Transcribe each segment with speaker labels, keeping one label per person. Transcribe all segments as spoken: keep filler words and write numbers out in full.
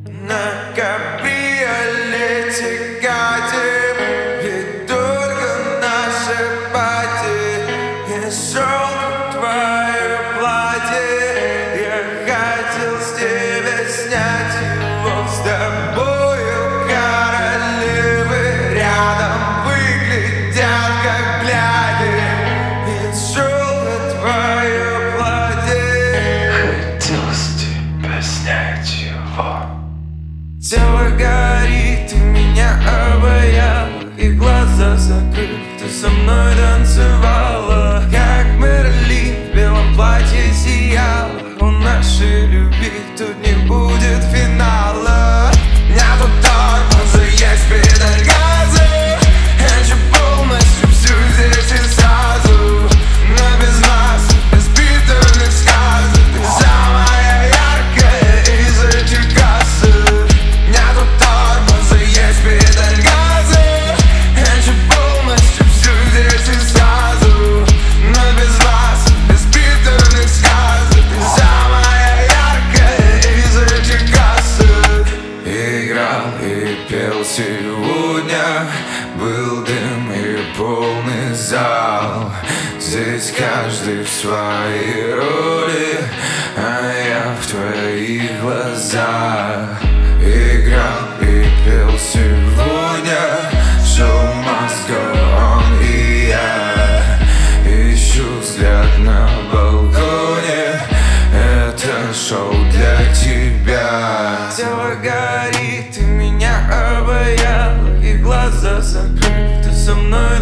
Speaker 1: На кабриолете катим, ведь только наши пати. Я шел в твое платье, я хотел с тебя снять его. С тобою королевы рядом выглядят как бляди. Я шел в твое платье,
Speaker 2: хотел с тебя снять его.
Speaker 1: Тело горит, ты меня обаял, и глаза закрыв, ты со мной танцевала. Как Мерлин в белом платье сияла. У нашей любви тут не будет финала. Нету тормоза, есть педаль газа. Хочу полностью всю здесь и сразу, но без нас, без битвенных сказок. Ты самая яркая из этих кассов. Нету тормоза, есть педаль газа. Хочу полностью всю здесь и сразу, но без вас, без битвенных сказок. Ты самая яркая из этих кассов. Играл и пел сегодня, был дым и полный зал. Здесь каждый в своей роли, а я в твоих глазах. Играл и пел сегодня, шоу must go on, и я ищу взгляд на балконе. Это шоу для тебя. Тело горит, ты меня обаял, и глаза закрыв, ты со мной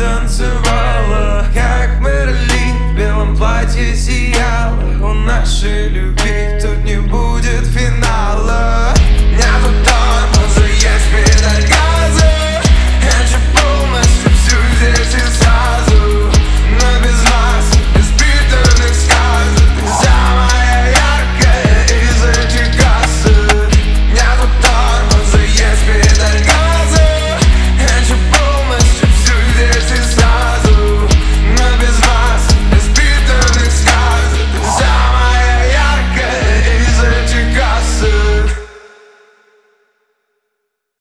Speaker 1: танцевала. Как Мерлин в белом платье сияла. У нашей любви